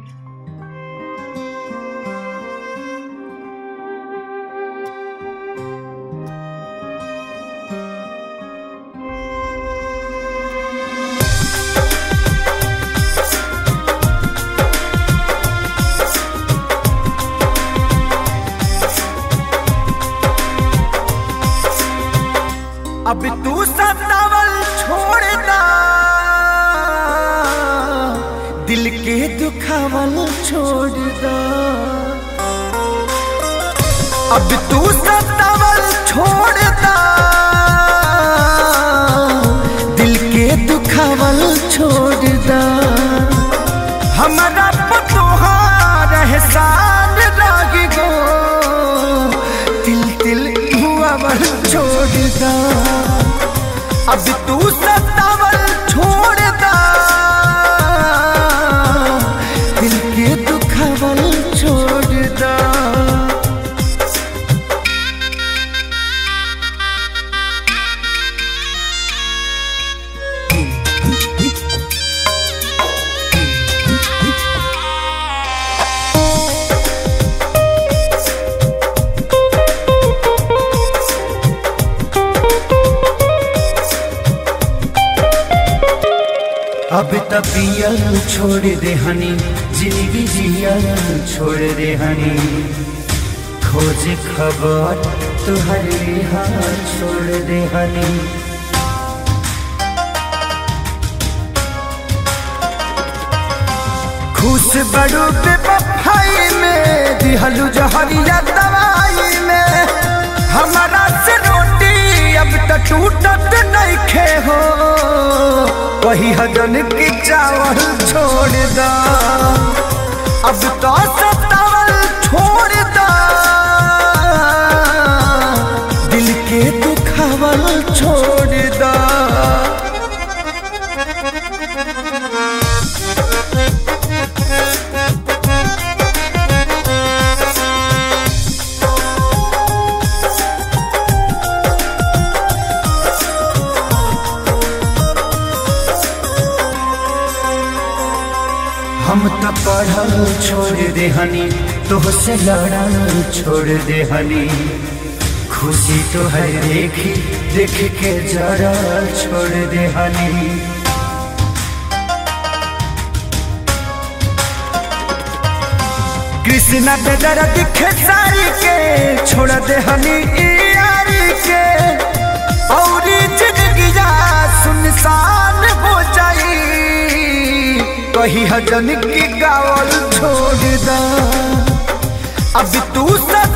अब तू सतावल छोड़ना, दिल के दुखावल छोड़ना। अब तू सतावल छोड़ना, दिल के दुखावल छोड़ना। हमारा तुहार एहसान लागी गो, तिल तिल हुआवल छोड़ना। अब तू सतावल छोड़ना, दिल के दुखावल छोड़ना। अब तपियल छोड़ दे हनी, जिंदगी जियल छोड़ दे हनी। खोज खबर तुहर हाल छोड़ दे हनी। खुश बड़ू बेवफाई में, दिहलू जहरिया दवाई में। हमारा से रोटी अब तक टूटत नहीं खे हो, वही हजन की चावल छोड़ दा। अब तो सतावल छोड़ दा, दिल के दुखावल छोड़ दा। हम तो पढ़ल छोड़ दे हनी, तोह से लड़ल छोड़ दे हनी। खुशी तो है देखी देख के जरा छोड़ दे हनी। कृष्णा पे दर्द खेसारी के छोड़ दे हनी यारी के। और जिंदगी सुनसान हो जाई, कही हजन की गावल छोड़ दा। अब तू